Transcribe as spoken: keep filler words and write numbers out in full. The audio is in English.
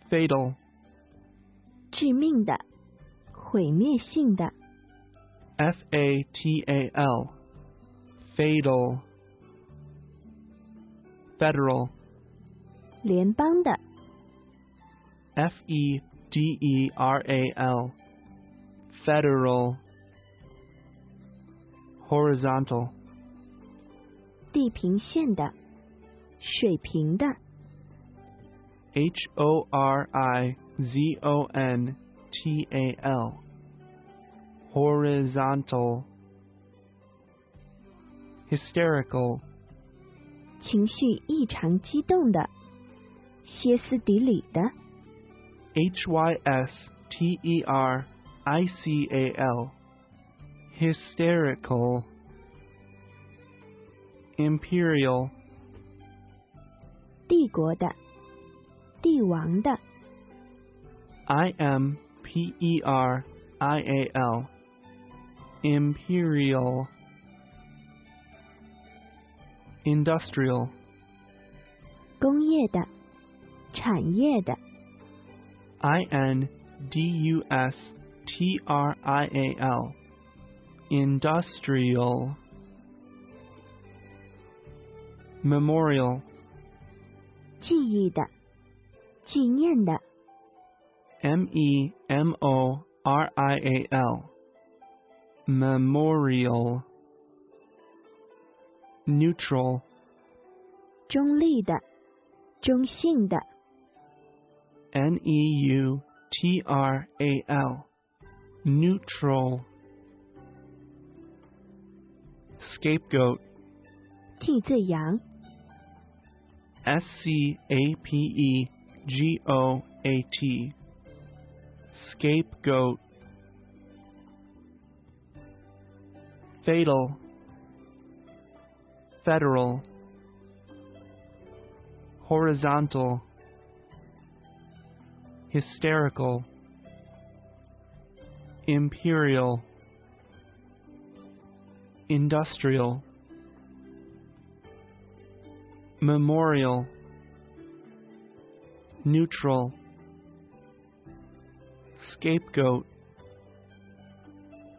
Fatal. 致命的，毁灭性的。 F A T A L. Fatal. Federal. 联邦的。 F E D E R A L. Federal. Horizontal. 地平线的，水平的。 H O R I Z O N T A L. Horizontal. Hysterical. 情绪异常激动的，歇斯底里的。 H Y S T E R I C A L. Hysterical. Imperial. 帝国的，帝王的。 I M P E R I A L. Imperial. Industrial. 工业的，产业的。 I N D U S T R I A L. Industrial. Memorial. 记忆的，纪念的。 M E M O R I A L. Memorial. Neutral. 中立的，中性的。 N E U T R A L. Neutral. Scapegoat. 替罪羊。 S C A P E G O A T. Scapegoat. Fatal. Federal. Horizontal. Hysterical. Imperial. Industrial. Memorial. Neutral. Scapegoat.